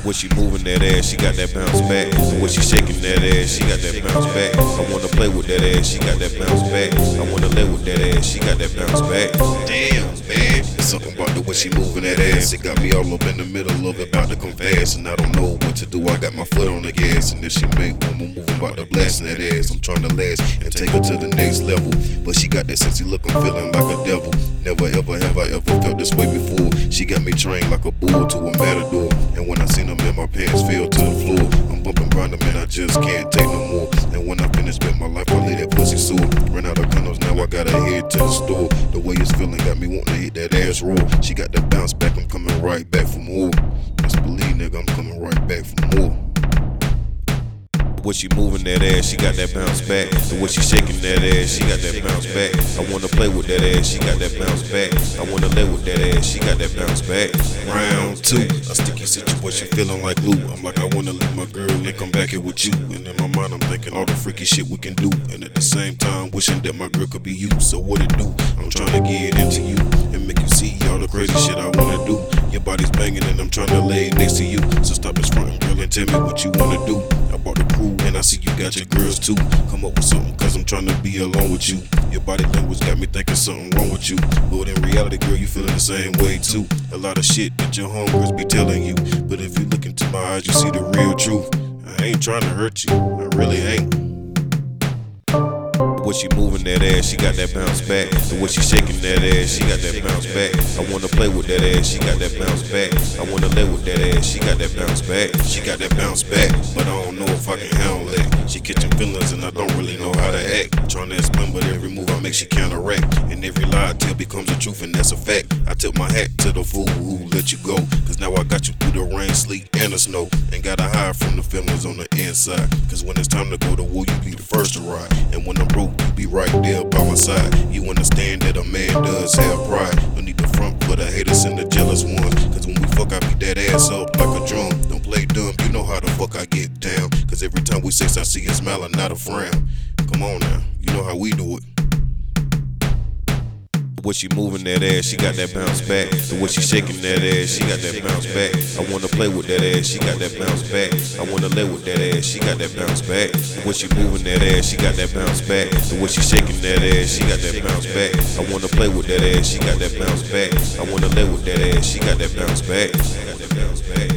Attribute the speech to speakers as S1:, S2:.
S1: When she moving that ass, she got that bounce back. When she shaking that ass, she got that bounce back. I wanna play with that ass, she got that bounce back. I wanna lay with that ass, she got that bounce back.
S2: Damn, man, it's something about the way she moving that ass. It got me all up in the middle of it, about to come fast, and I don't know what to do. I got my foot on the gas, and if she make one more move, I'm about to blast that ass. I'm trying to last and take her to the next level, but she got that sexy look, I'm feeling like a devil. Never ever have I ever felt this way before. She got me trained like a bull to a matador, and when I seen her, man, my pants fell to the floor. I'm bumping round them, man, I just can't take no more. And when I finish with my life, I lay that pussy sore. Ran out of condoms, now I gotta head to the store. The way it's feeling got me wanting to hit that ass raw. She got that bounce back, I'm coming right back for more. Just believe, nigga, I'm coming right back for more.
S1: When she moving that ass, she got that bounce back. The way she shaking that ass, she got that bounce back. I wanna play with that ass, she got that bounce back. I wanna lay with that ass, she got that bounce back.
S2: Round two, a sticky situation, feeling like glue. I'm like, I wanna leave my girl and come back here with you. And in my mind, I'm thinking all the freaky shit we can do. And at the same time, wishing that my girl could be you. So what it do? I'm trying to get into you and make you see all the crazy shit I wanna do. Your body's banging and I'm trying to lay next to you. So stop this frontin', girl, and tell me what you wanna do. I bought the crew and I see you got your girls too. Come up with something, cause I'm trying to be alone with you. Your body language got me thinking something wrong with you, but in reality, girl, you feeling the same way too. A lot of shit that your homegirls be telling you, but if you look into my eyes, you see the real truth. I ain't trying to hurt you, I really ain't.
S1: When she moving that ass, she got that bounce back. The way she shaking that ass, she got that bounce back. I wanna play with that ass, she got that bounce back. I wanna lay with that ass, she got that bounce back.
S2: She got that bounce back, but I don't know if I can handle it. She catching feelings and I don't really know how to act. Trying to explain, but every move I make she counteract. And every lie I tell becomes a truth, and that's a fact. I tip my hat to the fool who let you go, cause now I got you through the rain, sleet, and the snow. Ain't gotta hide from the feelings on the inside, cause when it's time to go to war, you be the first to ride. And when I'm broke, you be right there by my side. You understand that a man does have pride. No need to front for the haters and the jealous ones, cause when we fuck, I beat that ass up like a drum. Don't play dumb, you know how the fuck I get down, cause every time we sex I see a smile and not a frown. Come on now, you know how we do it.
S1: When she moving that ass, she got that bounce back. The way she shaking that ass, she got that bounce back. I wanna play with that ass, she got that bounce back. I wanna lay with that ass, she got that bounce back. When she moving that ass, she got that bounce back. The way she shaking that ass, she got that bounce back. I wanna play with that ass, she got that bounce back. I wanna lay with that ass, she got that bounce back.